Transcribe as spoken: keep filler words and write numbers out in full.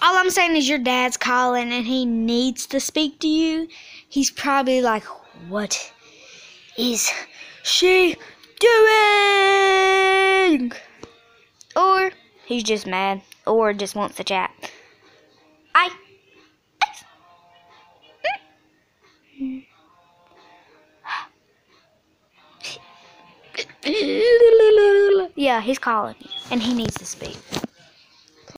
all I'm saying is your dad's calling and he needs to speak to you. He's probably like, what is she doing? Or he's just mad, or just wants to chat. I. Yeah, he's calling you, and he needs to speak.